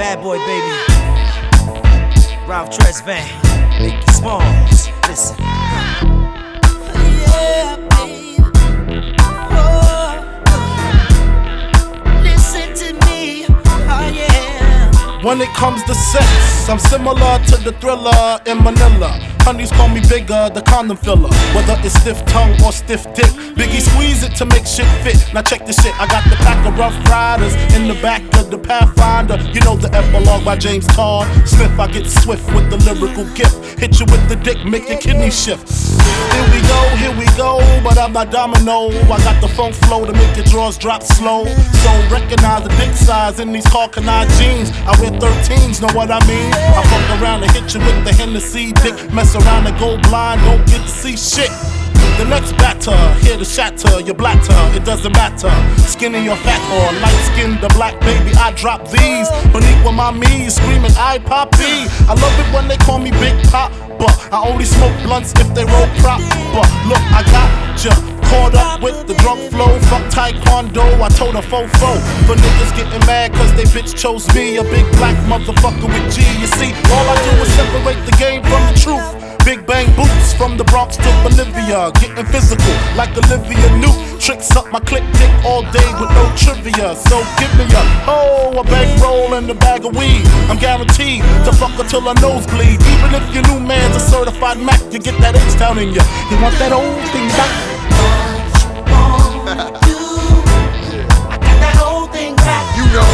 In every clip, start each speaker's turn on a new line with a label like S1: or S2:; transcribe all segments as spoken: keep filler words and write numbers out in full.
S1: Bad Boy, baby. Ralph Tresvant, Biggie Smalls. Listen.
S2: Yeah, baby. Oh, listen to me. Oh, yeah.
S3: When it comes to sex, I'm similar to the Thriller in Manila. Honeys call me bigger, the condom filler. Whether it's stiff tongue or stiff dick, Biggie squeeze it to make shit fit. Now check this shit, I got the pack of Rough Riders in the back of the Pathfinder. You know the epilogue by James Todd Smith. I get swift with the lyrical gift. Hit you with the dick, make your kidney shift. Here we go, here we go, but I'm not domino. I got the funk flow to make your drawers drop slow. So recognize the dick size in these Carcanine jeans. I wear thirteens, know what I mean? I fuck around and hit you with the Hennessy dick. Mess around and go blind, don't get to see shit. The next batter, here to shatter your blatter, it doesn't matter. Skinny or fat or light skinned or black, baby, I drop these. Beneath with my me, screaming I poppy. I love it when they call me Big Pop, but I only smoke blunts if they roll prop. But look, I got ya caught up with the drunk flow. Fuck taekwondo, I told a fofo. For niggas getting mad cause they bitch chose me, a big black motherfucker with G. You see, all I do is separate the game from the truth. Big bang boots from the Bronx to Bolivia, getting physical like Olivia Newt. Tricks up my click dick all day with no trivia. So give me a oh, a bankroll and a bag of weed. I'm guaranteed to fuck her till her nose bleed. Even if your new man's a certified Mac, you get that H down in ya. You want that old thing back?
S2: I got that old thing back.
S4: You know.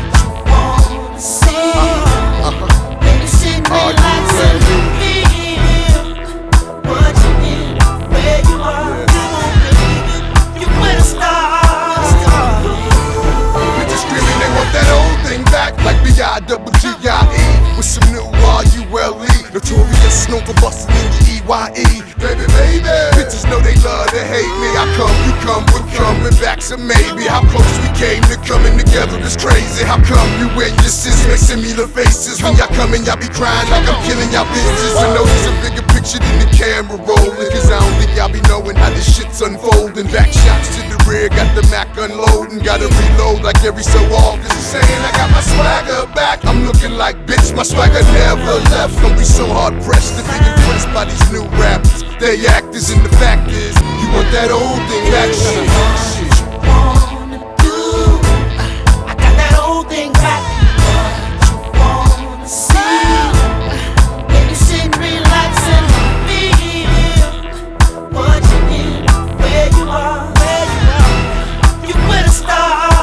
S2: See,
S4: Uh-huh.
S2: baby, sit,
S4: Oh,
S2: relax,
S4: you
S2: and
S4: ready?
S2: feel what you did, where you are. Come on, baby, you where to start.
S4: We just screaming, they want that old thing back, like B I double G I E with some new R U L E. Notorious, known for busting in your E Y E. Baby, baby, bitches know they love to hate me. I come, you come, we're coming back, so maybe how close we came to coming together is crazy. How come you and your sis make similar faces when y'all come and y'all be crying like I'm killing y'all bitches? I know there's a bigger picture than the camera rolling, cause I don't think y'all be knowing how this shit's unfolding. Back shots to the rear, got the Mac unloading, gotta reload like every so often. Saying I got my swagger back, I'm looking like bitch, my swagger never left. Don't be so hard pressed to be impressed by these new rappers. They actors and the fact is, you want that old thing back, shit.
S2: Wanna do? I got that old thing back. What you wanna see? Baby, sit, relax, and feel what you did, where you are, where you are. You where to start.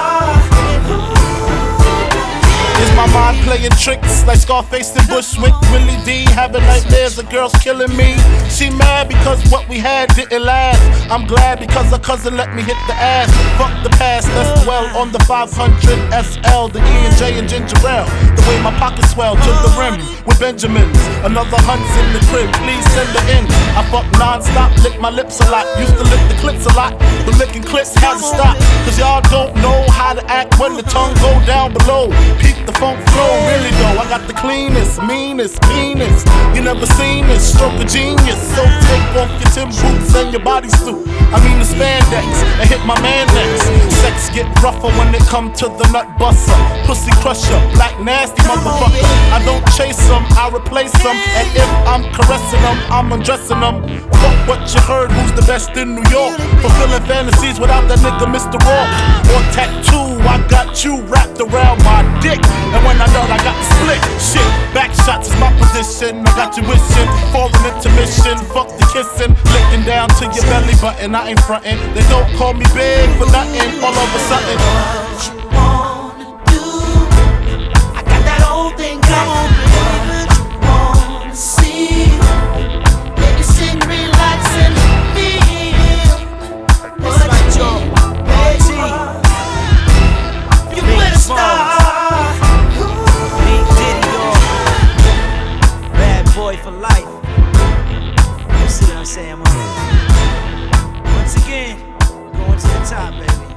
S3: Is my mind playing tricks like Scarface and Bushwick? Willie D having nightmares of girls killing me. She mad because what we had didn't last. I'm glad because her cousin let me hit the ass. Fuck the past, let's dwell on the five hundred S L, the E and J and ginger ale. The way my pockets swell to the rim with Benjamins. Another hunt's in the crib, please send her in. I fuck non-stop, lick my lips a lot. Used to lick the clips a lot, but licking clips had to stop. Cause y'all don't know how to act when the tongue go down below. Peep the funk flow, really though. I got the cleanest, meanest penis. You never seen this, stroke of genius. So take off your Tim boots and your bodysuit. I mean the spandex, and hit my man next. Sex get rougher when it come to the nut buster. Pussy crusher, black nasty motherfucker. I don't chase them, I replace them. And if I'm caressing them, I'm undressing them. Fuck what you heard, who's the best in New York? Fulfilling fantasies without that nigga Mister Rock. Or tattoo, I got you wrapped around my dick. And when I done, I got the split. Shit, back shots is my position. I got you wishing, falling into mission. Fuck the kissing, licking down to your belly button. I ain't frontin'. They don't call me big for nothing. All of a sudden,
S2: What you wanna do? I got that old thing back. What you wanna see? Baby, sit, relax, and feel what you did, where you are. You where to start.
S1: Big Diddy, y'all. Bad Boy for life. You see what I'm saying, man? Once again, going to the top, baby.